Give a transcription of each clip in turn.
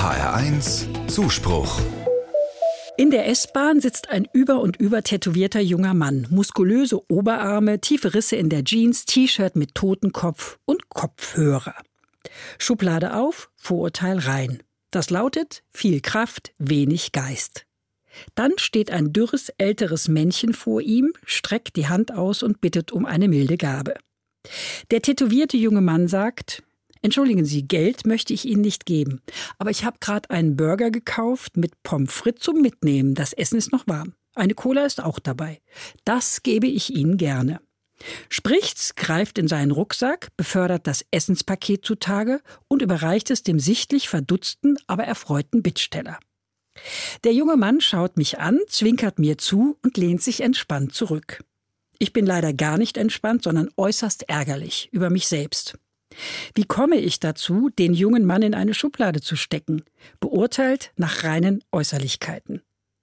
HR1 Zuspruch. In der S-Bahn sitzt ein über und über tätowierter junger Mann. Muskulöse Oberarme, tiefe Risse in der Jeans, T-Shirt mit Totenkopf und Kopfhörer. Schublade auf, Vorurteil rein. Das lautet: viel Kraft, wenig Geist. Dann steht ein dürres, älteres Männchen vor ihm, streckt die Hand aus und bittet um eine milde Gabe. Der tätowierte junge Mann sagt: Entschuldigen Sie, Geld möchte ich Ihnen nicht geben. Aber ich habe gerade einen Burger gekauft mit Pommes frites zum Mitnehmen. Das Essen ist noch warm. Eine Cola ist auch dabei. Das gebe ich Ihnen gerne. Spricht's, greift in seinen Rucksack, befördert das Essenspaket zutage und überreicht es dem sichtlich verdutzten, aber erfreuten Bittsteller. Der junge Mann schaut mich an, zwinkert mir zu und lehnt sich entspannt zurück. Ich bin leider gar nicht entspannt, sondern äußerst ärgerlich über mich selbst. Wie komme ich dazu, den jungen Mann in eine Schublade zu stecken, beurteilt nach reinen Äußerlichkeiten?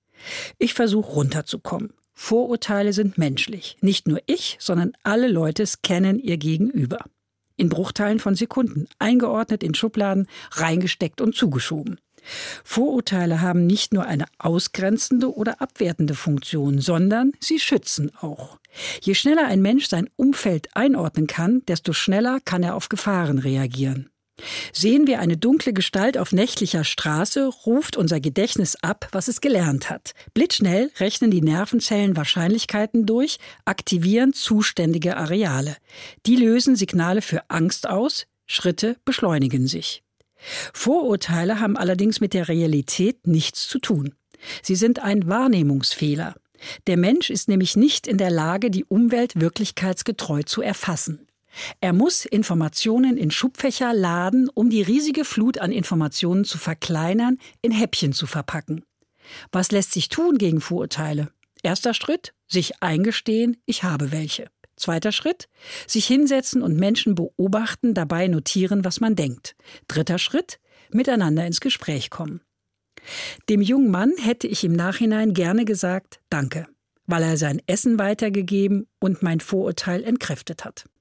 Ich versuche runterzukommen. Vorurteile sind menschlich. Nicht nur ich, sondern alle Leute scannen ihr Gegenüber. In Bruchteilen von Sekunden, eingeordnet in Schubladen, reingesteckt und zugeschoben. Vorurteile haben nicht nur eine ausgrenzende oder abwertende Funktion, sondern sie schützen auch. Je schneller ein Mensch sein Umfeld einordnen kann, desto schneller kann er auf Gefahren reagieren. Sehen wir eine dunkle Gestalt auf nächtlicher Straße, ruft unser Gedächtnis ab, was es gelernt hat. Blitzschnell rechnen die Nervenzellen Wahrscheinlichkeiten durch, aktivieren zuständige Areale. Die lösen Signale für Angst aus, Schritte beschleunigen sich. Vorurteile haben allerdings mit der Realität nichts zu tun. Sie sind ein Wahrnehmungsfehler. Der Mensch ist nämlich nicht in der Lage, die Umwelt wirklichkeitsgetreu zu erfassen. Er muss Informationen in Schubfächer laden, um die riesige Flut an Informationen zu verkleinern, in Häppchen zu verpacken. Was lässt sich tun gegen Vorurteile? Erster Schritt: sich eingestehen, ich habe welche. Zweiter Schritt: sich hinsetzen und Menschen beobachten, dabei notieren, was man denkt. Dritter Schritt: miteinander ins Gespräch kommen. Dem jungen Mann hätte ich im Nachhinein gerne gesagt, danke, weil er sein Essen weitergegeben und mein Vorurteil entkräftet hat.